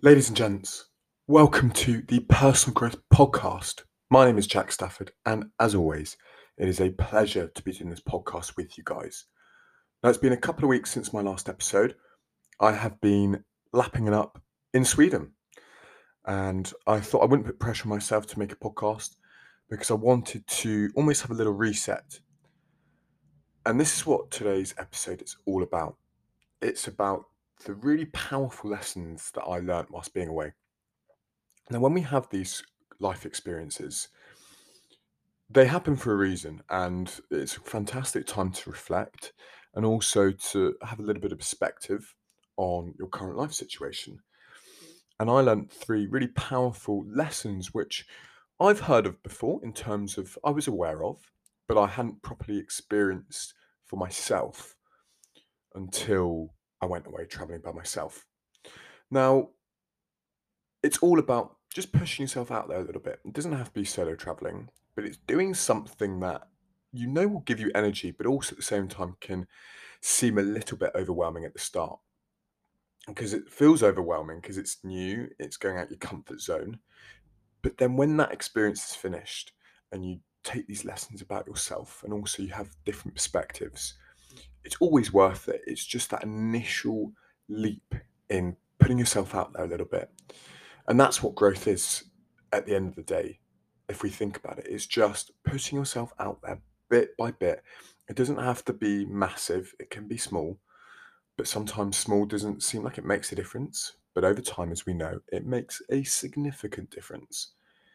Ladies and gents, welcome to the Personal Growth Podcast. My name is Jack Stafford, and as always, it is a pleasure to be doing this podcast with you guys. Now, it's been a couple of weeks since my last episode. I have been lapping it up in Sweden, and I thought I wouldn't put pressure on myself to make a podcast because I wanted to almost have a little reset. And this is what today's episode is all about. It's about the really powerful lessons that I learned whilst being away. Now, when we have these life experiences, they happen for a reason, and it's a fantastic time to reflect and also to have a little bit of perspective on your current life situation. And I learned three really powerful lessons, which I've heard of before in terms of I was aware of, but I hadn't properly experienced for myself until I went away traveling by myself. Now, it's all about just pushing yourself out there a little bit. It doesn't have to be solo traveling, but it's doing something that you know will give you energy, but also at the same time can seem a little bit overwhelming at the start. Because it feels overwhelming because it's new, it's going out your comfort zone. But then when that experience is finished and you take these lessons about yourself and also you have different perspectives, it's always worth it. It's just that initial leap in putting yourself out there a little bit. And that's what growth is at the end of the day. If we think about it, it's just putting yourself out there bit by bit. It doesn't have to be massive, it can be small, but sometimes small doesn't seem like it makes a difference. But over time, as we know, it makes a significant difference.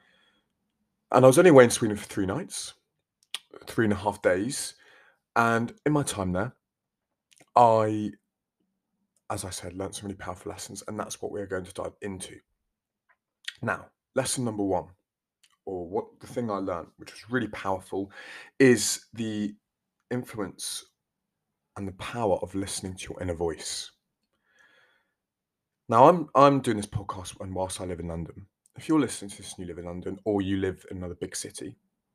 And I was only away in Sweden for 3 nights, 3.5 days. And in my time there, I, as I said, learned some really powerful lessons. And that's what we're going to dive into. Now, lesson number one, or what the thing I learned, which was really powerful, is the influence and the power of listening to your inner voice. Now, I'm doing this podcast and whilst I live in London. If you're listening to this and you live in London or you live in another big city,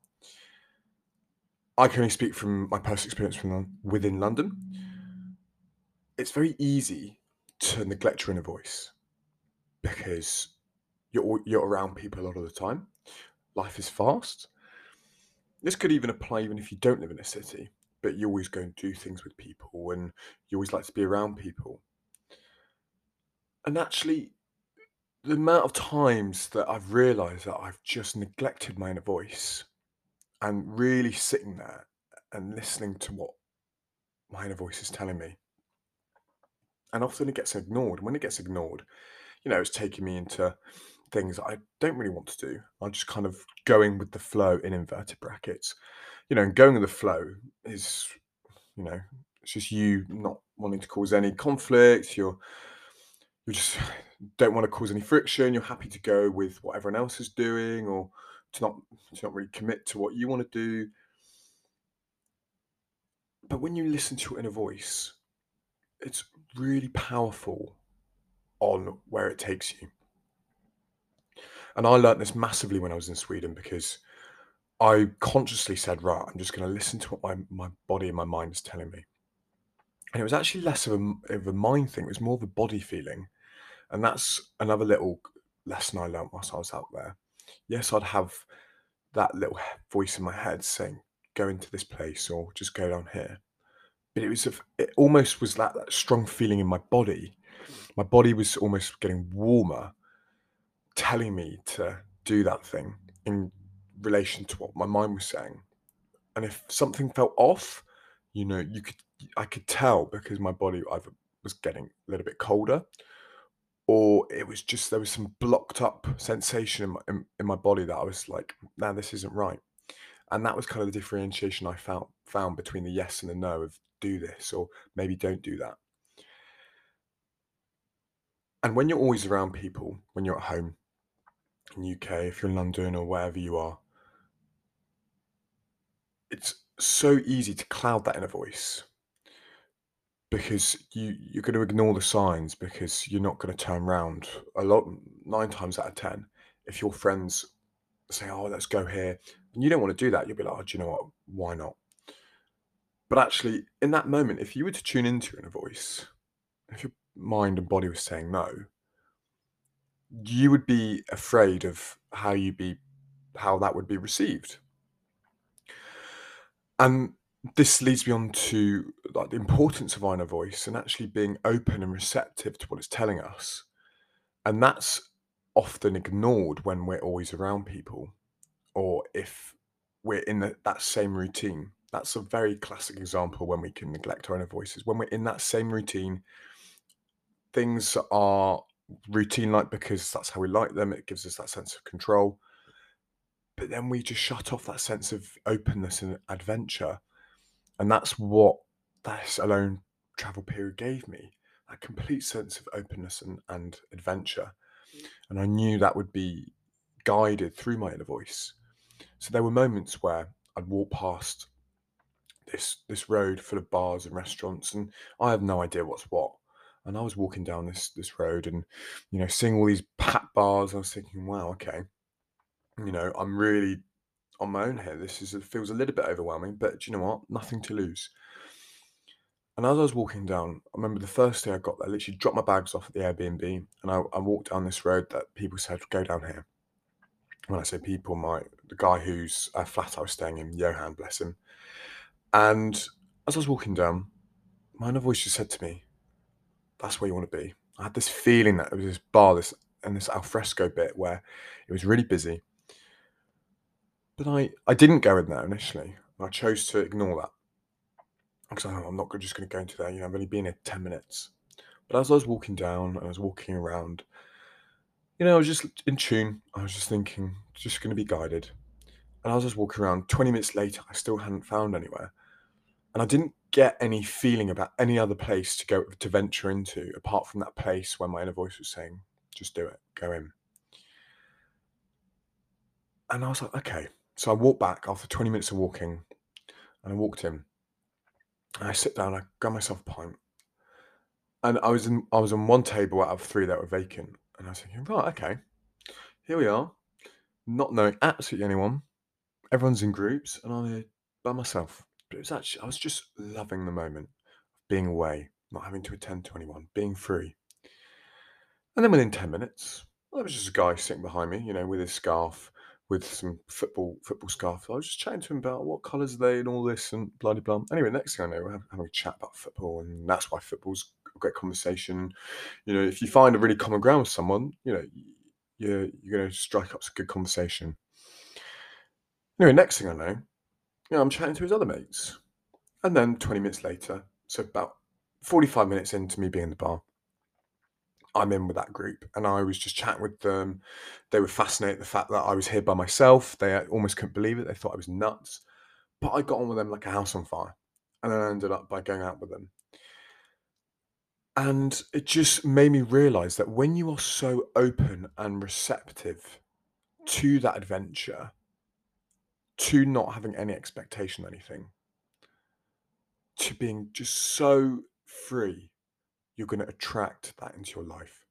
I can only speak from my personal experience from within London. It's very easy to neglect your inner voice because you're around people a lot of the time. Life is fast. This could even apply even if you don't live in a city, but you always go and do things with people and you always like to be around people. And actually, the amount of times that I've realized that I've just neglected my inner voice and really sitting there and listening to what my inner voice is telling me. And often it gets ignored. When it gets ignored, it's taking me into things that I don't really want to do. I'm just kind of going with the flow in inverted brackets. And going with the flow is, you know, it's just you not wanting to cause any conflict. You just don't want to cause any friction. You're happy to go with what everyone else is doing, or to not really commit to what you want to do. But when you listen to your inner voice, it's really powerful on where it takes you. And I learned this massively when I was in Sweden because I consciously said, right, I'm just going to listen to what my body and my mind is telling me. And it was actually less of a mind thing. It was more of a body feeling. And that's another little lesson I learned whilst I was out there. Yes, I'd have that little voice in my head saying, go into this place or just go down here. But it almost was that strong feeling in my body. My body was almost getting warmer, telling me to do that thing in relation to what my mind was saying. And if something felt off, I could tell because my body either was getting a little bit colder or it was just there was some blocked up sensation in my body that I was like, nah, this isn't right. And that was kind of the differentiation I found between the yes and the no of do this or maybe don't do that. And when you're always around people, when you're at home in UK, if you're in London or wherever you are, it's so easy to cloud that inner voice because you're going to ignore the signs because you're not going to turn around a lot 9 times out of 10 if your friends say, oh, let's go here, and you don't want to do that. You'll be like, oh, do you know what, why not? But actually in that moment, if you were to tune into your inner voice, if your mind and body was saying no, you would be afraid of how that would be received. And this leads me on to like the importance of our inner voice and actually being open and receptive to what it's telling us. And that's often ignored when we're always around people or if we're in that same routine. That's a very classic example when we can neglect our inner voices. When we're in that same routine, things are routine like because that's how we like them. It gives us that sense of control. But then we just shut off that sense of openness and adventure. And that's what this alone travel period gave me, that complete sense of openness and adventure. And I knew that would be guided through my inner voice. So there were moments where I'd walk past this road full of bars and restaurants, and I have no idea what's what. And I was walking down this road, and seeing all these packed bars. I was thinking, wow, okay, I'm really on my own here. It feels a little bit overwhelming, but do you know what? Nothing to lose. And as I was walking down, I remember the first day I got there, I literally dropped my bags off at the Airbnb, and I walked down this road that people said go down here. When I say people, the guy whose flat I was staying in, Johan, bless him. And as I was walking down, my inner voice just said to me, "That's where you want to be." I had this feeling that it was this bar, this alfresco bit where it was really busy, but I didn't go in there initially. I chose to ignore that because I'm not just going to go into there. I've only been here 10 minutes. But as I was walking down, I was walking around. I was just in tune. I was just thinking, just going to be guided. And as I was walking around, 20 minutes later, I still hadn't found anywhere. And I didn't get any feeling about any other place to venture into apart from that place where my inner voice was saying, just do it, go in. And I was like, okay. So I walked back after 20 minutes of walking and I walked in. And I sit down, I grab myself a pint. And I was on one table out of three that were vacant. And I was thinking, right, okay, here we are, not knowing absolutely anyone. Everyone's in groups and I'm here by myself. But I was just loving the moment of being away, not having to attend to anyone, being free. And then within 10 minutes, well, there was just a guy sitting behind me, with his scarf, with some football scarf. I was just chatting to him about what colours are they and all this and bloody blah. Anyway, next thing I know, we're having a chat about football, and that's why football's a great conversation. If you find a really common ground with someone, you're going to strike up some good conversation. Anyway, next thing I know, I'm chatting to his other mates. And then 20 minutes later, so about 45 minutes into me being in the bar, I'm in with that group and I was just chatting with them. They were fascinated at the fact that I was here by myself. They almost couldn't believe it. They thought I was nuts. But I got on with them like a house on fire. And then I ended up by going out with them. And it just made me realize that when you are so open and receptive to that adventure, to not having any expectation of anything, to being just so free, you're going to attract that into your life.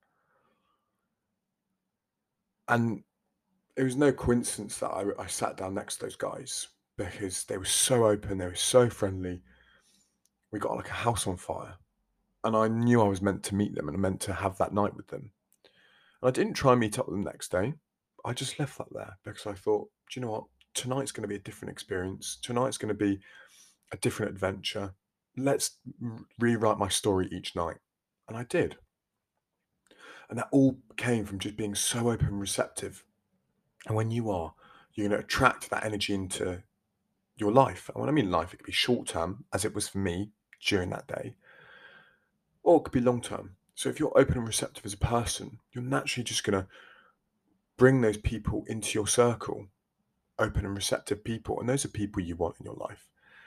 And it was no coincidence that I sat down next to those guys because they were so open, they were so friendly. We got like a house on fire. And I knew I was meant to meet them and meant to have that night with them. And I didn't try and meet up with them next day. I just left that there because I thought, do you know what? Tonight's going to be a different experience. Tonight's going to be a different adventure. Let's rewrite my story each night. And I did. And that all came from just being so open and receptive. And when you are, you're going to attract that energy into your life. And when I mean life, it could be short term, as it was for me during that day, or it could be long term. So if you're open and receptive as a person, you're naturally just going to bring those people into your circle, open and receptive people. And those are people you want in your life.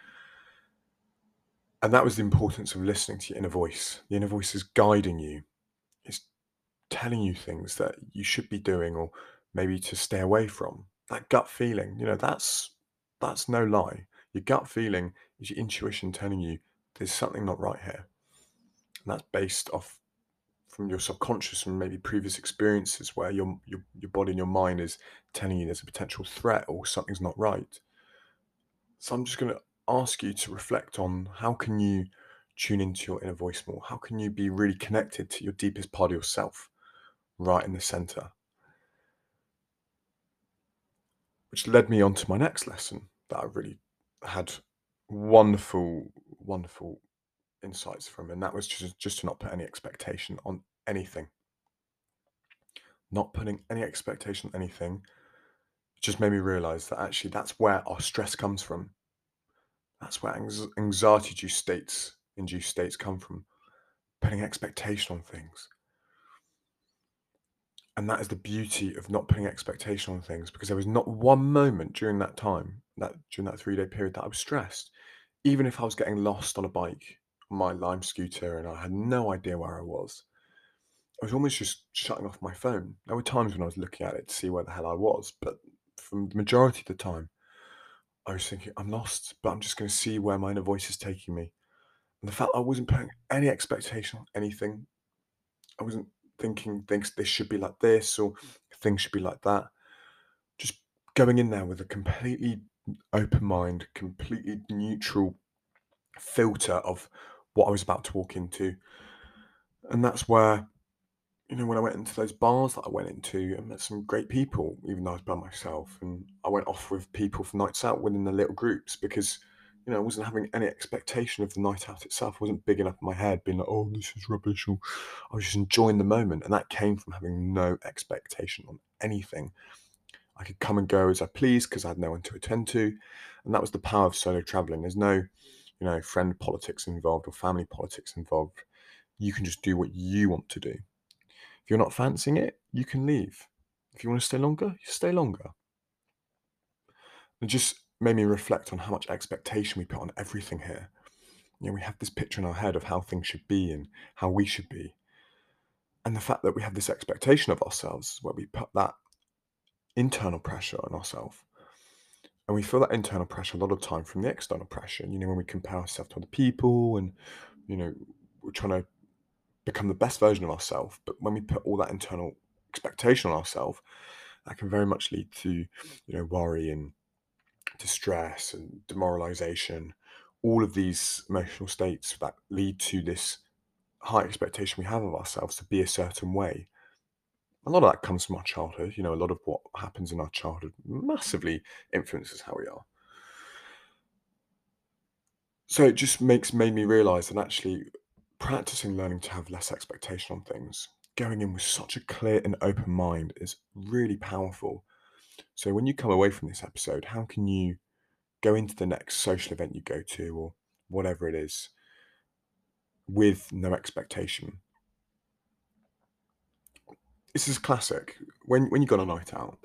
And that was the importance of listening to your inner voice. The inner voice is guiding you, it's telling you things that you should be doing or maybe to stay away from. That gut feeling, that's no lie. Your gut feeling is your intuition telling you there's something not right here. And that's based off from your subconscious and maybe previous experiences where your body and your mind is telling you there's a potential threat or something's not right. So I'm just going to ask you to reflect on how can you tune into your inner voice more? How can you be really connected to your deepest part of yourself? right in the center, which led me on to my next lesson that I really had wonderful, wonderful insights from, and that was just to not put any expectation on anything. Not putting any expectation on anything just made me realize that actually that's where our stress comes from. That's where induced states come from. Putting expectation on things. And that is the beauty of not putting expectation on things, because there was not one moment during that time, during that 3-day period, that I was stressed. Even if I was getting lost on a bike, on my Lime scooter, and I had no idea where I was, I was almost just shutting off my phone. There were times when I was looking at it to see where the hell I was, but from the majority of the time, I was thinking, I'm lost, but I'm just going to see where my inner voice is taking me. And the fact I wasn't putting any expectation on anything, I wasn't thinking things this should be like this or things should be like that. Just going in there with a completely open mind, completely neutral filter of what I was about to walk into. And that's where, when I went into those bars that I went into, I met some great people, even though I was by myself. And I went off with people for nights out within the little groups because, I wasn't having any expectation of the night out itself. I wasn't big enough in my head, being like, oh, this is rubbish. Or I was just enjoying the moment. And that came from having no expectation on anything. I could come and go as I pleased because I had no one to attend to. And that was the power of solo traveling. There's no, friend politics involved or family politics involved. You can just do what you want to do. If you're not fancying it, you can leave. If you want to stay longer, you stay longer. It just made me reflect on how much expectation we put on everything here. We have this picture in our head of how things should be and how we should be. And the fact that we have this expectation of ourselves where we put that internal pressure on ourselves. And we feel that internal pressure a lot of time from the external pressure. When we compare ourselves to other people and, we're trying to become the best version of ourselves. But when we put all that internal expectation on ourselves, that can very much lead to, worry and distress and demoralization. All of these emotional states that lead to this high expectation we have of ourselves to be a certain way. A lot of that comes from our childhood. A lot of what happens in our childhood massively influences how we are. So it just made me realize that actually practicing learning to have less expectation on things, going in with such a clear and open mind is really powerful. So when you come away from this episode, how can you go into the next social event you go to or whatever it is with no expectation? This is classic. When you go on a night out,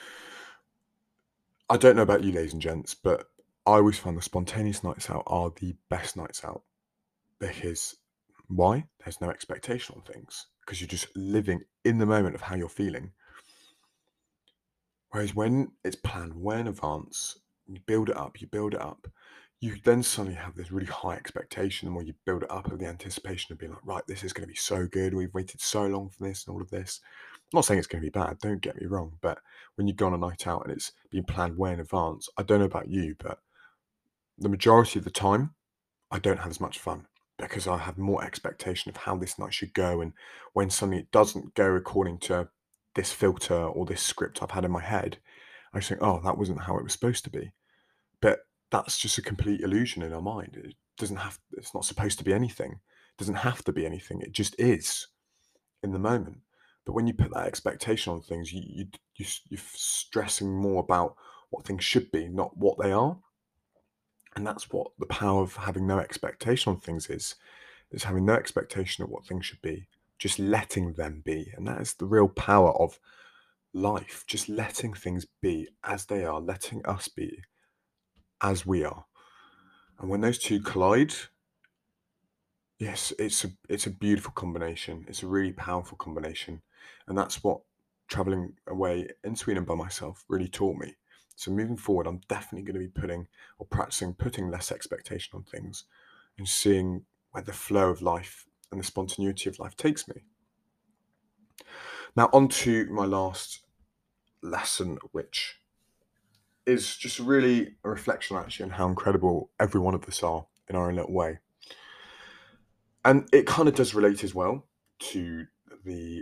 I don't know about you, ladies and gents, but I always find the spontaneous nights out are the best nights out. Because why? There's no expectation on things because you're just living in the moment of how you're feeling. Whereas when it's planned way in advance, you build it up, you then suddenly have this really high expectation. And when you build it up of the anticipation of being like, right, this is going to be so good. We've waited so long for this and all of this. I'm not saying it's going to be bad, don't get me wrong. But when you go on a night out and it's been planned way in advance, I don't know about you, but the majority of the time, I don't have as much fun because I have more expectation of how this night should go. And when suddenly it doesn't go according to this filter or this script I've had in my head, I just think, oh, that wasn't how it was supposed to be. But that's just a complete illusion in our mind. It's not supposed to be anything. It doesn't have to be anything. It just is in the moment. But when you put that expectation on things, you're stressing more about what things should be, not what they are. And that's what the power of having no expectation on things is having no expectation of what things should be, just letting them be. And that is the real power of life, just letting things be as they are, letting us be as we are. And when those two collide, yes, it's a beautiful combination. It's a really powerful combination. And that's what traveling away in Sweden by myself really taught me. So moving forward, I'm definitely going to be practicing putting less expectation on things and seeing where the flow of life and the spontaneity of life takes me. Now, on to my last lesson, which is just really a reflection actually on how incredible every one of us are in our own little way. And it kind of does relate as well to the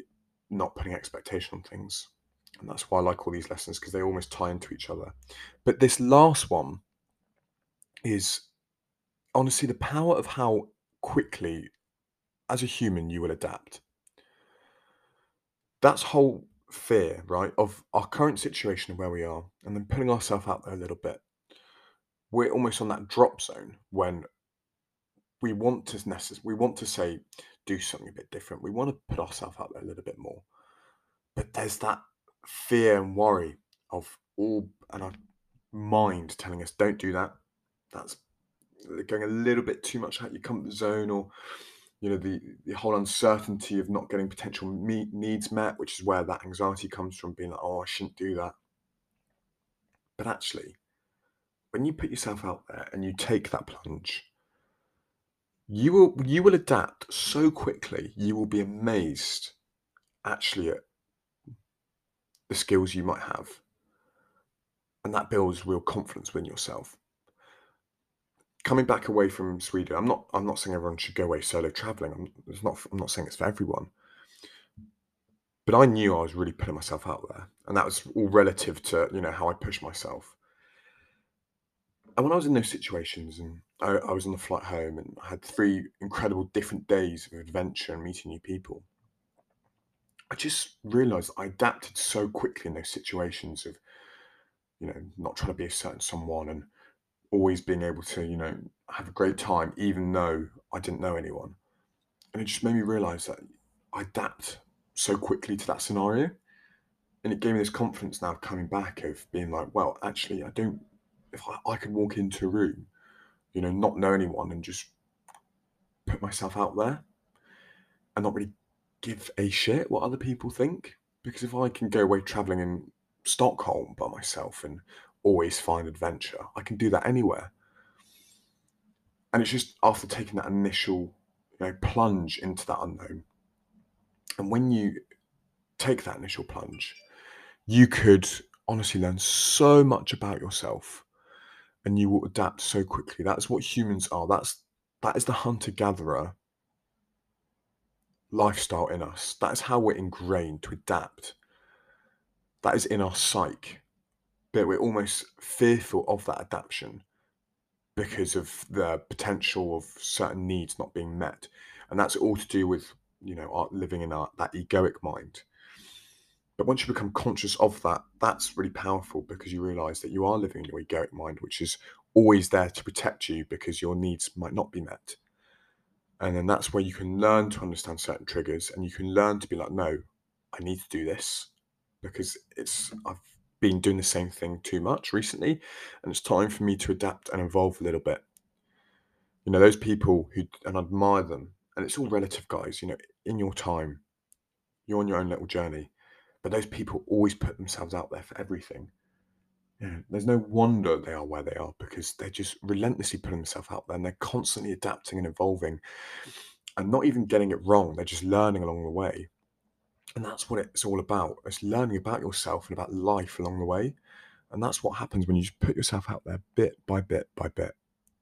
not putting expectation on things. And that's why I like all these lessons, because they almost tie into each other. But this last one is honestly the power of how quickly, as a human, you will adapt. That's whole fear, right, of our current situation and where we are, and then putting ourselves out there a little bit. We're almost on that drop zone when we want to say, do something a bit different. We want to put ourselves out there a little bit more. But there's that fear and worry of all, and our mind telling us, don't do that. That's going a little bit too much out your comfort zone, or the whole uncertainty of not getting potential needs met, which is where that anxiety comes from, being like, oh, I shouldn't do that. But actually, when you put yourself out there and you take that plunge, you will adapt so quickly. You will be amazed actually at the skills you might have, and that builds real confidence within yourself. Coming back away from Sweden, I'm not saying everyone should go away solo traveling. I'm not saying it's for everyone. But I knew I was really putting myself out there, and that was all relative to, how I push myself. And when I was in those situations, and I was on the flight home, and I had 3 incredible different days of adventure and meeting new people, I just realized I adapted so quickly in those situations of, not trying to be a certain someone, and always being able to, have a great time even though I didn't know anyone. And it just made me realize that I adapt so quickly to that scenario. And it gave me this confidence now coming back of being like, well, actually, if I could walk into a room, not know anyone, and just put myself out there and not really give a shit what other people think. Because if I can go away traveling in Stockholm by myself and always find adventure, I can do that anywhere. And it's just after taking that initial, plunge into that unknown. And when you take that initial plunge, you could honestly learn so much about yourself, and you will adapt so quickly. That's what humans are. That is the hunter-gatherer lifestyle in us. That is how we're ingrained to adapt. That is in our psyche. But we're almost fearful of that adaptation because of the potential of certain needs not being met. And that's all to do with, living in that egoic mind. But once you become conscious of that, that's really powerful, because you realize that you are living in your egoic mind, which is always there to protect you because your needs might not be met. And then that's where you can learn to understand certain triggers, and you can learn to be like, no, I need to do this because I've been doing the same thing too much recently, and it's time for me to adapt and evolve a little bit. Those people and I admire them, and it's all relative, guys. In your time, you're on your own little journey, but those people always put themselves out there for everything. There's no wonder they are where they are, because they're just relentlessly putting themselves out there, and they're constantly adapting and evolving and not even getting it wrong. They're just learning along the way. And that's what it's all about. It's learning about yourself and about life along the way. And that's what happens when you just put yourself out there bit by bit by bit.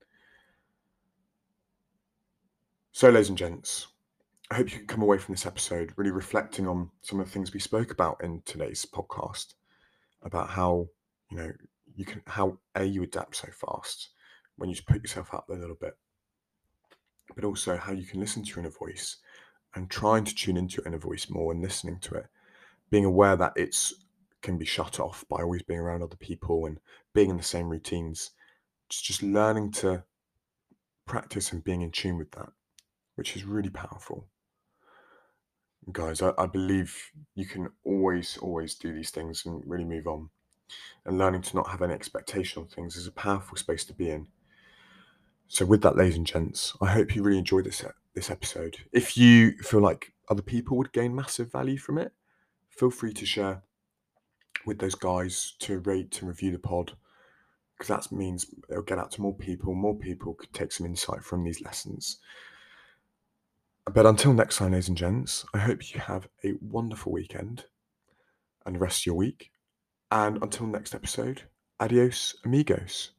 So, ladies and gents, I hope you can come away from this episode really reflecting on some of the things we spoke about in today's podcast, about how, you adapt so fast when you just put yourself out there a little bit, but also how you can listen to your inner voice and trying to tune into your inner voice more and listening to it, being aware that it's can be shut off by always being around other people and being in the same routines. Just learning to practice and being in tune with that, which is really powerful. And guys, I believe you can always do these things and really move on. And learning to not have any expectation on things is a powerful space to be in. So with that, ladies and gents, I hope you really enjoyed this episode. If you feel like other people would gain massive value from it, feel free to share with those guys, to rate and review the pod, because that means it'll get out to more people. More people could take some insight from these lessons. But until next time, ladies and gents, I hope you have a wonderful weekend and the rest of your week. And until next episode, adios amigos.